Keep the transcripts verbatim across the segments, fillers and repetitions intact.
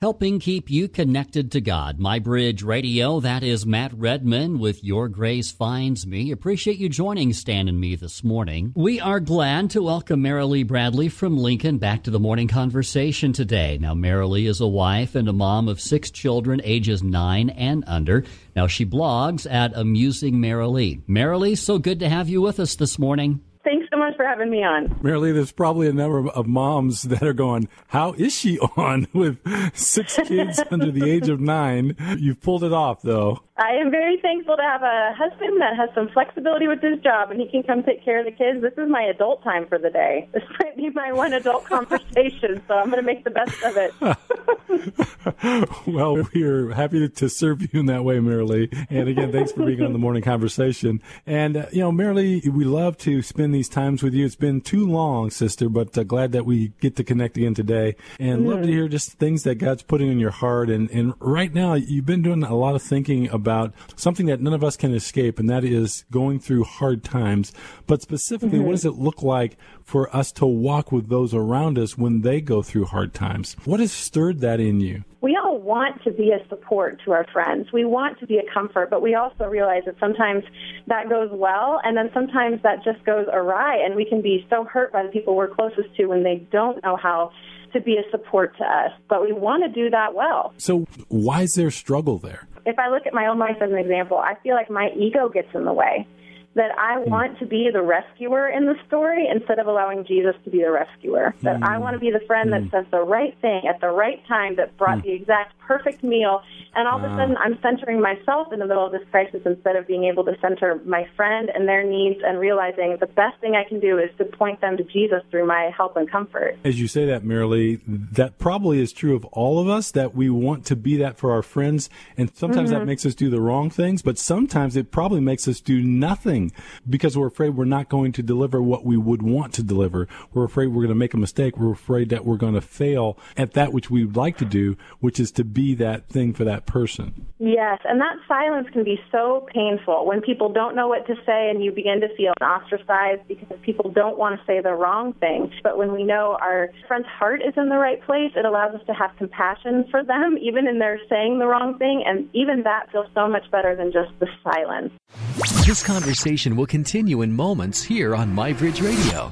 helping keep you connected to God. My Bridge Radio, that is Matt Redman with Your Grace Finds Me. Appreciate you joining Stan and me this morning. We are glad to welcome Marilee Bradley from Lincoln back to the morning conversation today. Now, Marilee is a wife and a mom of six children, ages nine and under. Now, she blogs at Amusing Marilee. Marilee, so good to have you with us this morning. Thanks so much for having me on. Marilee, there's probably a number of, of moms that are going, how is she on with six kids under the age of nine? You've pulled it off, though. I am very thankful to have a husband that has some flexibility with his job, and he can come take care of the kids. This is my adult time for the day. This might be my one adult conversation, so I'm going to make the best of it. Well, we're happy to serve you in that way, Marilee. And again, thanks for being on the morning conversation. And, uh, you know, Marilee, we love to spend these times with you. It's been too long, sister, but uh, glad that we get to connect again today. And mm-hmm. love to hear just things that God's putting in your heart. And, and right now, you've been doing a lot of thinking about about something that none of us can escape, and that is going through hard times. But specifically, mm-hmm. what does it look like for us to walk with those around us when they go through hard times? What has stirred that in you? We all want to be a support to our friends. We want to be a comfort, but we also realize that sometimes that goes well, and then sometimes that just goes awry, and we can be so hurt by the people we're closest to when they don't know how to be a support to us. But we want to do that well. So why is there struggle there? If I look at my own life as an example, I feel like my ego gets in the way, that I mm. want to be the rescuer in the story instead of allowing Jesus to be the rescuer, that mm. I want to be the friend mm. that says the right thing at the right time that brought mm. the exact perfect meal, and all uh. of a sudden I'm centering myself in the middle of this crisis instead of being able to center my friend and their needs and realizing the best thing I can do is to point them to Jesus through my help and comfort. As you say that, Marilee, that probably is true of all of us, that we want to be that for our friends, and sometimes mm-hmm. that makes us do the wrong things, but sometimes it probably makes us do nothing because we're afraid we're not going to deliver what we would want to deliver. We're afraid we're going to make a mistake. We're afraid that we're going to fail at that which we would like to do, which is to be that thing for that person. Yes, and that silence can be so painful when people don't know what to say and you begin to feel ostracized because people don't want to say the wrong thing. But when we know our friend's heart is in the right place, it allows us to have compassion for them, even in their saying the wrong thing, and even that feels so much better than just the silence. This conversation will continue in moments here on My Bridge Radio.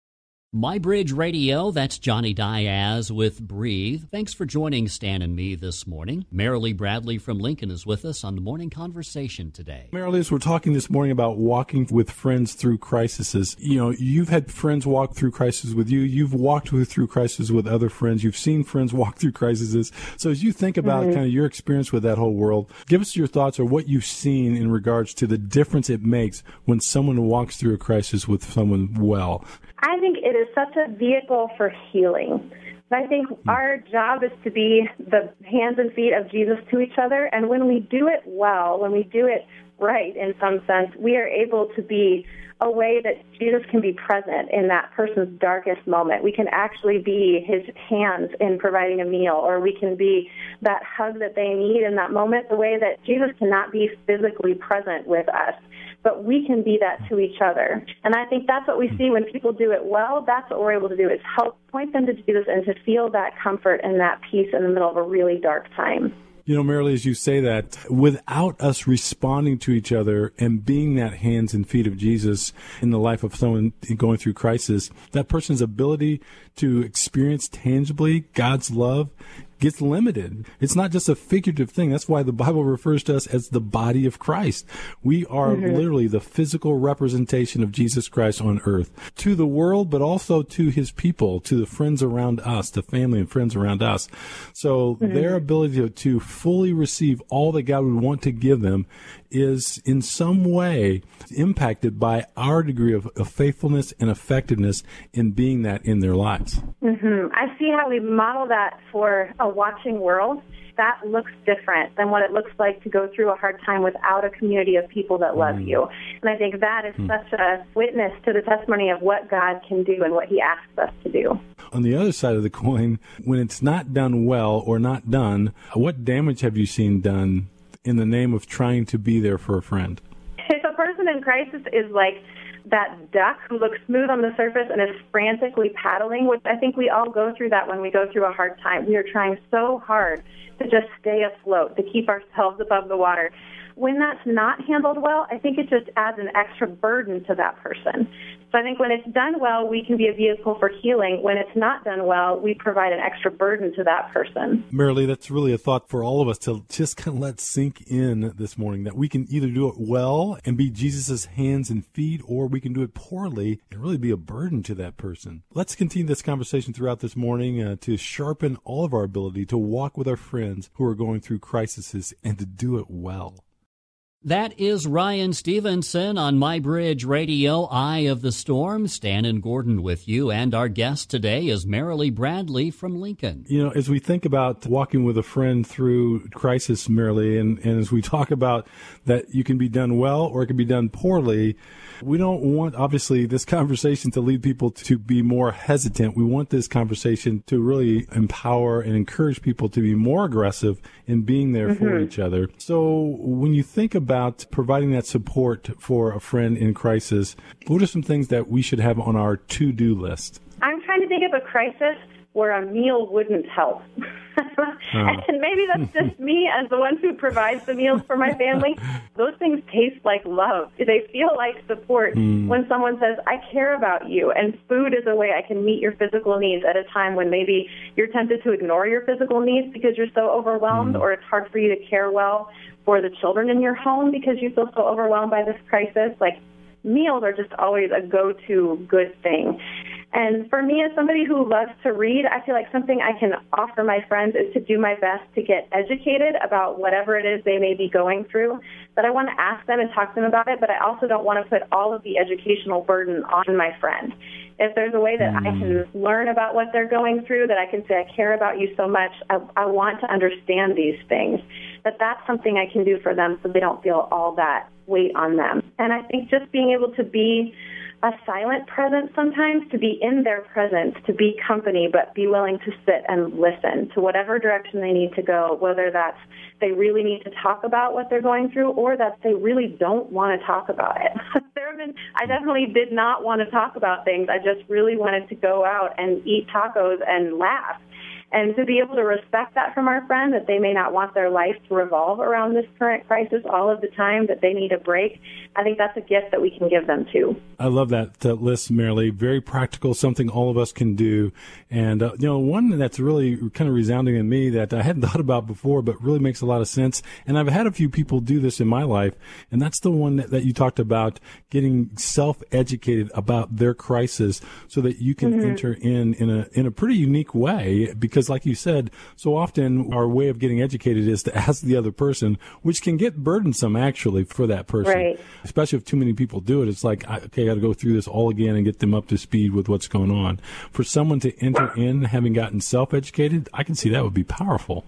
My Bridge Radio, that's Johnny Diaz with Breathe. Thanks for joining Stan and me this morning. Marilee Bradley from Lincoln is with us on the morning conversation today. Marilee, as we're talking this morning about walking with friends through crises, you know, you've had friends walk through crises with you. You've walked with, through crises with other friends. You've seen friends walk through crises. So as you think about mm-hmm. kind of your experience with that whole world, give us your thoughts or what you've seen in regards to the difference it makes when someone walks through a crisis with someone well. I think it is such a vehicle for healing. I think our job is to be the hands and feet of Jesus to each other, and when we do it well, when we do it right in some sense, we are able to be a way that Jesus can be present in that person's darkest moment. We can actually be his hands in providing a meal, or we can be that hug that they need in that moment, the way that Jesus cannot be physically present with us. But we can be that to each other. And I think that's what we see when people do it well. That's what we're able to do, is help point them to Jesus and to feel that comfort and that peace in the middle of a really dark time. You know, Marilee, as you say that, without us responding to each other and being that hands and feet of Jesus in the life of someone going through crisis, that person's ability to experience tangibly God's love gets limited. It's not just a figurative thing. That's why the Bible refers to us as the body of Christ. We are mm-hmm. literally the physical representation of Jesus Christ on earth to the world, but also to his people, to the friends around us, the family and friends around us. So mm-hmm. their ability to, to fully receive all that God would want to give them is in some way impacted by our degree of, of faithfulness and effectiveness in being that in their lives. Mm-hmm. I see how we model that for a watching world. That looks different than what it looks like to go through a hard time without a community of people that love mm. you. And I think that is mm. such a witness to the testimony of what God can do and what he asks us to do. On the other side of the coin, when it's not done well or not done, what damage have you seen done in the name of trying to be there for a friend? If a person in crisis is like that duck who looks smooth on the surface and is frantically paddling, which I think we all go through that when we go through a hard time. We are trying so hard to just stay afloat, to keep ourselves above the water. When that's not handled well, I think it just adds an extra burden to that person. So I think when it's done well, we can be a vehicle for healing. When it's not done well, we provide an extra burden to that person. Marilee, that's really a thought for all of us to just kind of let sink in this morning, that we can either do it well and be Jesus' hands and feet, or we can do it poorly and really be a burden to that person. Let's continue this conversation throughout this morning uh, to sharpen all of our ability to walk with our friends who are going through crises and to do it well. That is Ryan Stevenson on My Bridge Radio, Eye of the Storm. Stan and Gordon with you, and our guest today is Marilee Bradley from Lincoln. You know, as we think about walking with a friend through crisis, Marilee, and, and as we talk about that you can be done well or it can be done poorly, we don't want, obviously, this conversation to lead people to be more hesitant. We want this conversation to really empower and encourage people to be more aggressive in being there mm-hmm. for each other. So when you think about providing that support for a friend in crisis, what are some things that we should have on our to-do list? I'm trying to think of a crisis where a meal wouldn't help. oh. And maybe that's just me as the one who provides the meals for my family. Those things taste like love. They feel like support mm. when someone says, I care about you. And food is a way I can meet your physical needs at a time when maybe you're tempted to ignore your physical needs because you're so overwhelmed, mm. or it's hard for you to care well for the children in your home because you feel so overwhelmed by this crisis. Like, meals are just always a go-to good thing. And for me, as somebody who loves to read, I feel like something I can offer my friends is to do my best to get educated about whatever it is they may be going through. But I want to ask them and talk to them about it, but I also don't want to put all of the educational burden on my friend. If there's a way that mm. I can learn about what they're going through, that I can say, I care about you so much, I, I want to understand these things, that that's something I can do for them so they don't feel all that weight on them. And I think just being able to be a silent presence sometimes, to be in their presence, to be company, but be willing to sit and listen to whatever direction they need to go, whether that's they really need to talk about what they're going through or that they really don't want to talk about it. There have been, I definitely did not want to talk about things. I just really wanted to go out and eat tacos and laugh. And to be able to respect that from our friend, that they may not want their life to revolve around this current crisis all of the time, that they need a break, I think that's a gift that we can give them too. I love that uh, list, Marilee. Very practical, something all of us can do. And, uh, you know, one that's really kind of resounding in me that I hadn't thought about before, but really makes a lot of sense. And I've had a few people do this in my life. And that's the one that, that you talked about, getting self-educated about their crisis so that you can mm-hmm. enter in in a, in a pretty unique way. Because like you said, so often our way of getting educated is to ask the other person, which can get burdensome actually for that person. Right. Especially if too many people do it. It's like, okay, I got to go through this all again and get them up to speed with what's going on. For someone to enter in having gotten self-educated, I can see that would be powerful.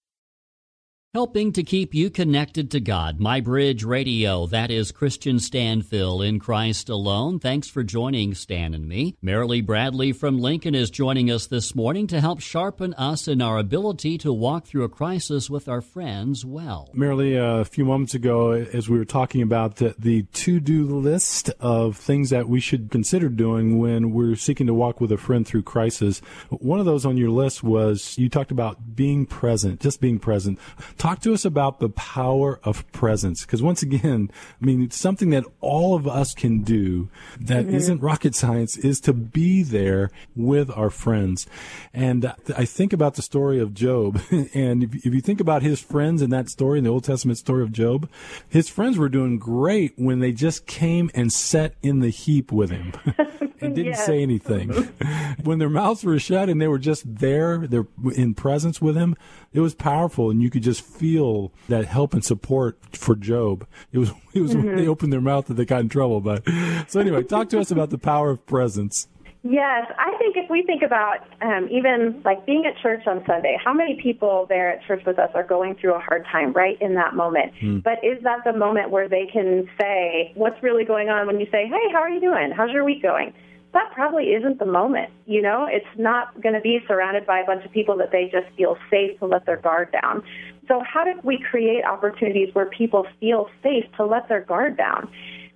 Helping to keep you connected to God. My Bridge Radio, that is Christian Stanfill in Christ alone. Thanks for joining Stan and me. Marilee Bradley from Lincoln is joining us this morning to help sharpen us in our ability to walk through a crisis with our friends well. Marilee, uh, a few moments ago, as we were talking about the, the to-do list of things that we should consider doing when we're seeking to walk with a friend through crisis, one of those on your list was, you talked about being present, just being present. Talk to us about the power of presence, because once again, I mean, it's something that all of us can do that mm-hmm. isn't rocket science, is to be there with our friends. And I think about the story of Job, and if, if you think about his friends in that story, in the Old Testament story of Job, his friends were doing great when they just came and sat in the heap with him and didn't yes. say anything. When their mouths were shut and they were just there, they're in presence with him, it was powerful, and you could just feel that help and support for Job. It was it was mm-hmm. when they opened their mouth that they got in trouble. But so anyway, talk to us about the power of presence. Yes, I think if we think about um, even like being at church on Sunday, how many people there at church with us are going through a hard time right in that moment? Mm. But is that the moment where they can say, what's really going on when you say, hey, how are you doing? How's your week going? That probably isn't the moment, you know? It's not going to be surrounded by a bunch of people that they just feel safe to let their guard down. So how do we create opportunities where people feel safe to let their guard down?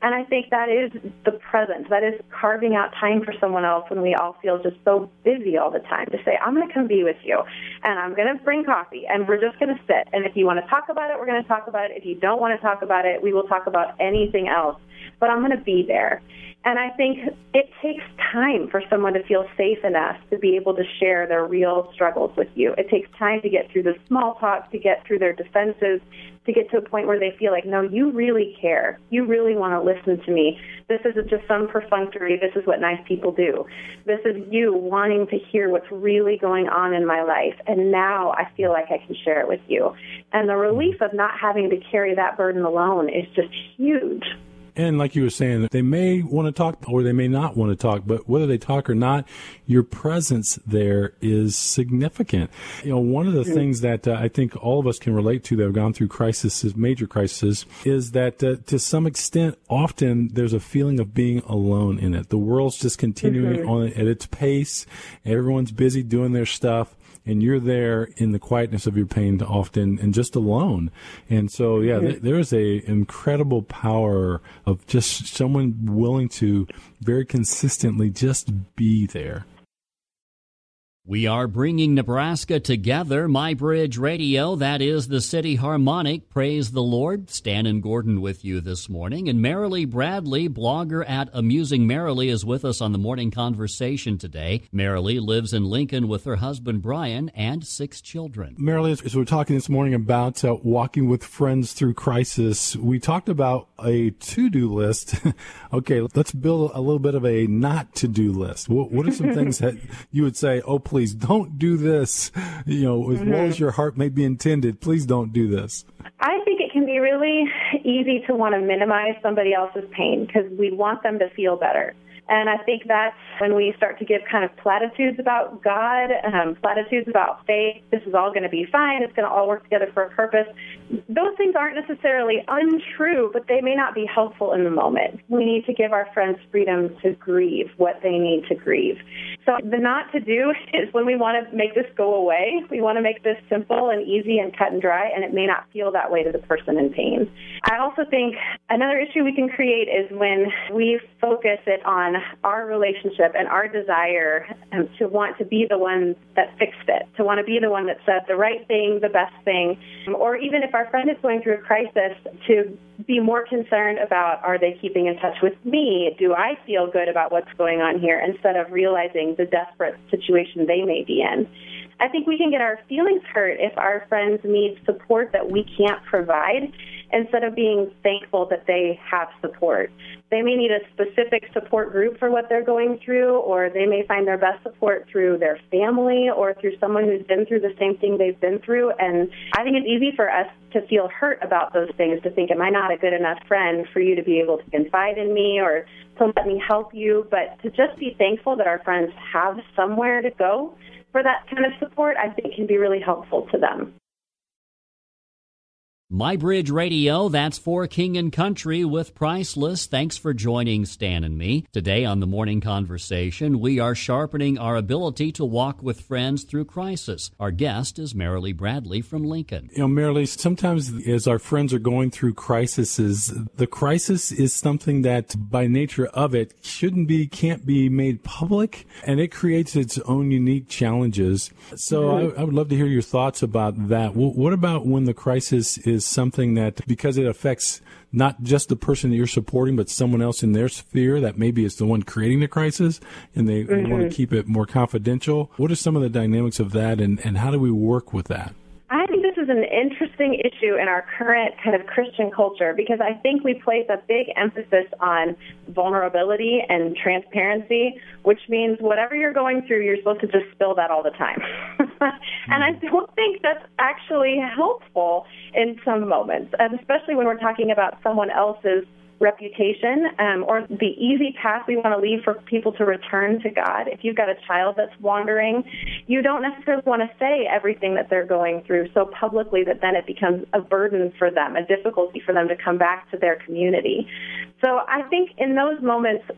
And I think that is the presence. That is carving out time for someone else when we all feel just so busy all the time to say, I'm going to come be with you, and I'm going to bring coffee, and we're just going to sit. And if you want to talk about it, we're going to talk about it. If you don't want to talk about it, we will talk about anything else. But I'm going to be there. And I think it takes time for someone to feel safe enough to be able to share their real struggles with you. It takes time to get through the small talk, to get through their defenses, to get to a point where they feel like, no, you really care. You really want to listen to me. This isn't just some perfunctory, this is what nice people do. This is you wanting to hear what's really going on in my life, and now I feel like I can share it with you. And the relief of not having to carry that burden alone is just huge. And like you were saying, they may want to talk or they may not want to talk, but whether they talk or not, your presence there is significant. You know, one of the mm-hmm. things that uh, I think all of us can relate to that have gone through crises, major crises, is that uh, to some extent, often there's a feeling of being alone in it. The world's just continuing mm-hmm. on at its pace. Everyone's busy doing their stuff. And you're there in the quietness of your pain often and just alone. And so, yeah, th- there's a incredible power of just someone willing to very consistently just be there. We are bringing Nebraska together. My Bridge Radio, that is the City Harmonic. Praise the Lord. Stan and Gordon with you this morning. And Marilee Bradley, blogger at Amusing Marilee, is with us on the Morning Conversation today. Marilee lives in Lincoln with her husband, Brian, and six children. Marilee, as we're talking this morning about uh, walking with friends through crisis, we talked about a to-do list. Okay, let's build a little bit of a not-to-do list. What, what are some things that you would say, oh, please, Please don't do this. You know, as mm-hmm. well as your heart may be intended, please don't do this. I think it can be really easy to want to minimize somebody else's pain because we want them to feel better. And I think that's when we start to give kind of platitudes about God, um, platitudes about faith. This is all going to be fine. It's going to all work together for a purpose. Those things aren't necessarily untrue, but they may not be helpful in the moment. We need to give our friends freedom to grieve what they need to grieve. So the not to do is when we want to make this go away. We want to make this simple and easy and cut and dry, and it may not feel that way to the person in pain. I also think another issue we can create is when we focus it on our relationship and our desire um, to want to be the one that fixed it, to want to be the one that said the right thing, the best thing, or even if our friend is going through a crisis, to be more concerned about, are they keeping in touch with me? Do I feel good about what's going on here, instead of realizing the desperate situation they may be in. I think we can get our feelings hurt if our friends need support that we can't provide, instead of being thankful that they have support. They may need a specific support group for what they're going through, or they may find their best support through their family or through someone who's been through the same thing they've been through. And I think it's easy for us to feel hurt about those things, to think, am I not a good enough friend for you to be able to confide in me or to let me help you? But to just be thankful that our friends have somewhere to go for that kind of support, I think can be really helpful to them. My Bridge Radio, that's for King and Country with Priceless. Thanks for joining Stan and me. Today on the Morning Conversation, we are sharpening our ability to walk with friends through crisis. Our guest is Marilee Bradley from Lincoln. You know, Marilee, sometimes as our friends are going through crises, the crisis is something that by nature of it shouldn't be, can't be made public, and it creates its own unique challenges. So mm-hmm. I, I would love to hear your thoughts about that. What about when the crisis is is something that, because it affects not just the person that you're supporting, but someone else in their sphere that maybe is the one creating the crisis, and they, mm-hmm. they want to keep it more confidential? What are some of the dynamics of that, and, and how do we work with that? I think this is an interesting issue in our current kind of Christian culture, because I think we place a big emphasis on vulnerability and transparency, which means whatever you're going through, you're supposed to just spill that all the time. And I don't think that's actually helpful in some moments, and especially when we're talking about someone else's reputation um, or the easy path we want to leave for people to return to God. If you've got a child that's wandering, you don't necessarily want to say everything that they're going through so publicly that then it becomes a burden for them, a difficulty for them to come back to their community. So I think in those moments,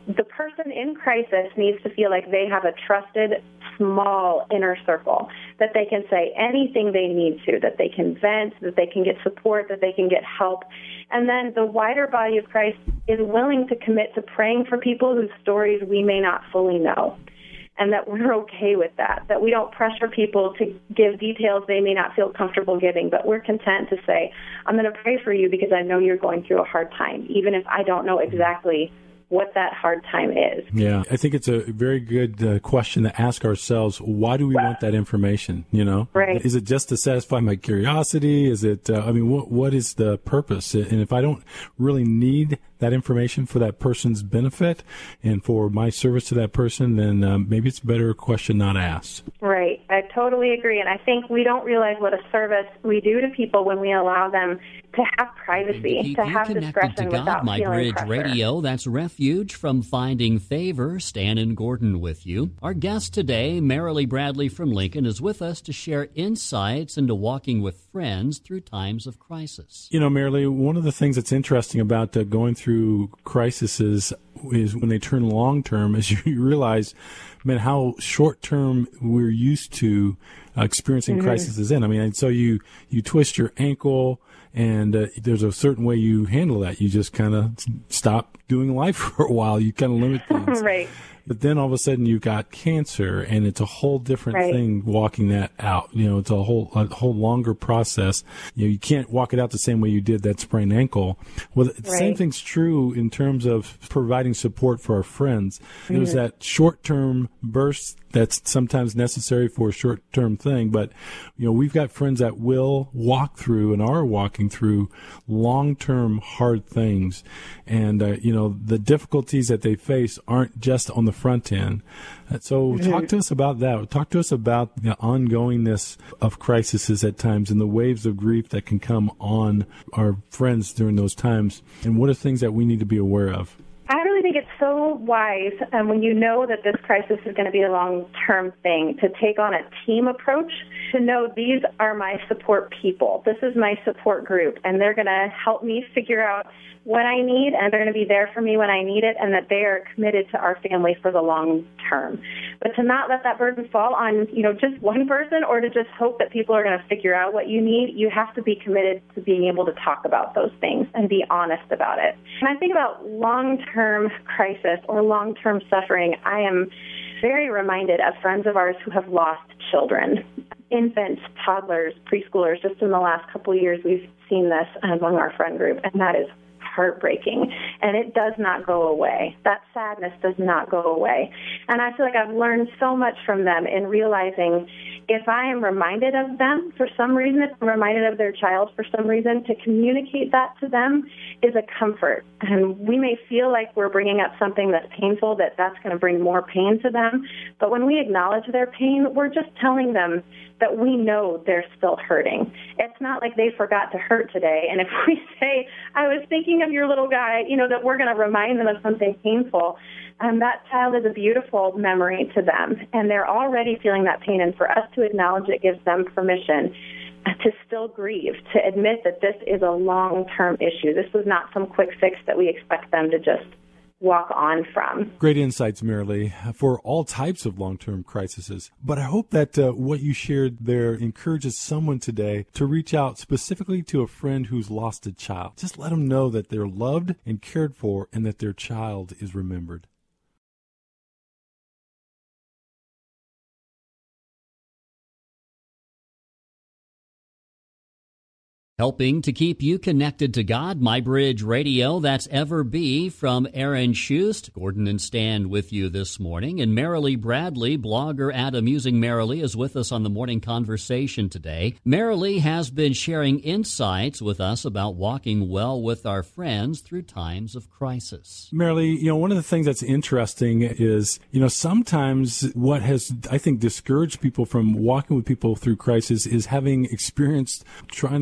the person in crisis needs to feel like they have a trusted, small inner circle, that they can say anything they need to, that they can vent, that they can get support, that they can get help. And then the wider body of Christ is willing to commit to praying for people whose stories we may not fully know, and that we're okay with that, that we don't pressure people to give details they may not feel comfortable giving, but we're content to say, I'm going to pray for you because I know you're going through a hard time, even if I don't know exactly what that hard time is. Yeah, I think it's a very good uh, question to ask ourselves. Why do we want that information? You know, right? Is it just to satisfy my curiosity? Is it? Uh, I mean, what what is the purpose? And if I don't really need that information for that person's benefit and for my service to that person, then um, maybe it's a better question not asked. Right. I totally agree. And I think we don't realize what a service we do to people when we allow them to have privacy, to, to have discretion to God, without My feeling Bridge pressure. Radio, that's Refuge from Finding Favor. Stan and Gordon with you. Our guest today, Marilee Bradley from Lincoln, is with us to share insights into walking with friends through times of crisis. You know, Marilee, one of the things that's interesting about uh, going through crises is when they turn long-term, is you realize, man, how short-term we're used to uh, experiencing mm-hmm. crises in. I mean, so you, you twist your ankle, and uh, there's a certain way you handle that. You just kind of stop doing life for a while. You kind of limit things. Right. But then all of a sudden you got cancer, and it's a whole different right. thing walking that out. You know, it's a whole a whole longer process. You know, you can't walk it out the same way you did that sprained ankle. Well, the right. same thing's true in terms of providing support for our friends. Mm-hmm. There's that short-term burst that's sometimes necessary for a short-term thing, but you know, we've got friends that will walk through and are walking through long-term hard things, and uh, you know, the difficulties that they face aren't just on the front end. So mm-hmm. talk to us about that. Talk to us about the ongoingness of crises at times and the waves of grief that can come on our friends during those times, and what are things that we need to be aware of? I really think it's so wise, um, when you know that this crisis is going to be a long-term thing, to take on a team approach, to know these are my support people. This is my support group, and they're going to help me figure out what I need, and they're going to be there for me when I need it, and that they are committed to our family for the long term. But to not let that burden fall on, you know, just one person, or to just hope that people are going to figure out what you need, you have to be committed to being able to talk about those things and be honest about it. When I think about long-term crisis or long-term suffering, I am very reminded of friends of ours who have lost children, infants, toddlers, preschoolers. Just in the last couple of years, we've seen this among our friend group, and that is heartbreaking, and it does not go away. That sadness does not go away. And I feel like I've learned so much from them in realizing if I am reminded of them for some reason, if I'm reminded of their child for some reason, to communicate that to them is a comfort. And we may feel like we're bringing up something that's painful, that that's going to bring more pain to them. But when we acknowledge their pain, we're just telling them that we know they're still hurting. It's not like they forgot to hurt today. And if we say, I was thinking of your little guy, you know, that we're going to remind them of something painful, um, that child is a beautiful memory to them. And they're already feeling that pain. And for us to acknowledge it gives them permission to still grieve, to admit that this is a long-term issue. This was not some quick fix that we expect them to just walk on from. Great insights, Marilee, for all types of long-term crises. But I hope that uh, what you shared there encourages someone today to reach out specifically to a friend who's lost a child. Just let them know that they're loved and cared for, and that their child is remembered. Helping to keep you connected to God, My Bridge Radio, that's Ever Be from Aaron Schust. Gordon and Stan with you this morning. And Marilee Bradley, blogger at Amusing Marilee, is with us on the morning conversation today. Marilee has been sharing insights with us about walking well with our friends through times of crisis. Marilee, you know, one of the things that's interesting is, you know, sometimes what has, I think, discouraged people from walking with people through crisis is having experienced trying to walk with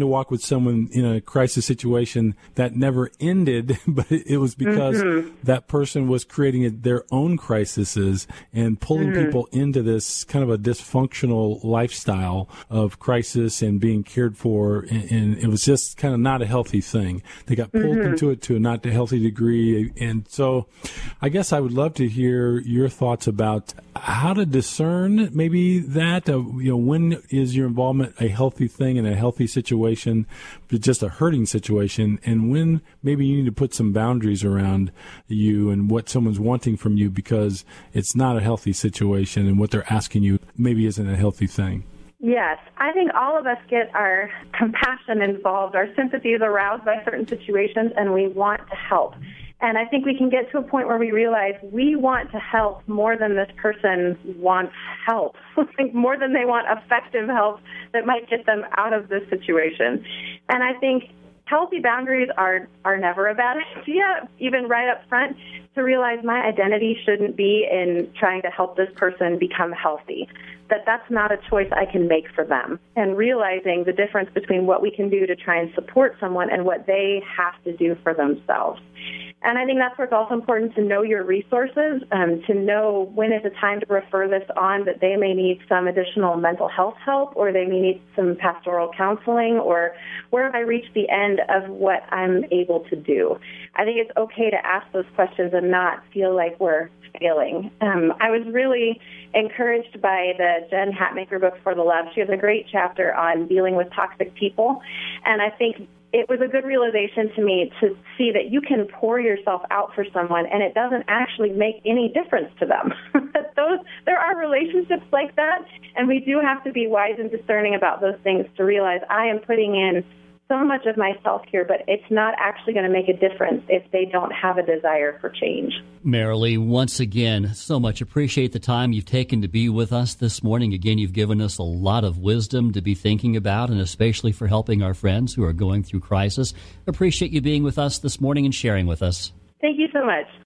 someone in a crisis situation that never ended, but it was because mm-hmm. that person was creating their own crises and pulling mm-hmm. people into this kind of a dysfunctional lifestyle of crisis and being cared for. And, and it was just kind of not a healthy thing. They got pulled mm-hmm. into it to a not a healthy degree. And so I guess I would love to hear your thoughts about how to discern maybe that, uh, you know, when is your involvement a healthy thing in a healthy situation, but just a hurting situation, and when maybe you need to put some boundaries around you and what someone's wanting from you because it's not a healthy situation and what they're asking you maybe isn't a healthy thing. Yes, I think all of us get our compassion involved, our sympathy is aroused by certain situations, and we want to help. And I think we can get to a point where we realize we want to help more than this person wants help, more than they want effective help that might get them out of this situation. And I think healthy boundaries are, are never a bad idea, even right up front, to realize my identity shouldn't be in trying to help this person become healthy, that that's not a choice I can make for them, and realizing the difference between what we can do to try and support someone and what they have to do for themselves. And I think that's where it's also important to know your resources, um, to know when is the time to refer this on, that they may need some additional mental health help, or they may need some pastoral counseling, or where have I reached the end of what I'm able to do. I think it's okay to ask those questions and not feel like we're failing. Um, I was really encouraged by the Jen Hatmaker book, For the Love. She has a great chapter on dealing with toxic people, and I think it was a good realization to me to see that you can pour yourself out for someone and it doesn't actually make any difference to them. those there are relationships like that, and we do have to be wise and discerning about those things to realize I am putting in so much of myself here, but it's not actually going to make a difference if they don't have a desire for change. Marilee, once again, so much appreciate the time you've taken to be with us this morning. Again, you've given us a lot of wisdom to be thinking about, and especially for helping our friends who are going through crisis. Appreciate you being with us this morning and sharing with us. Thank you so much.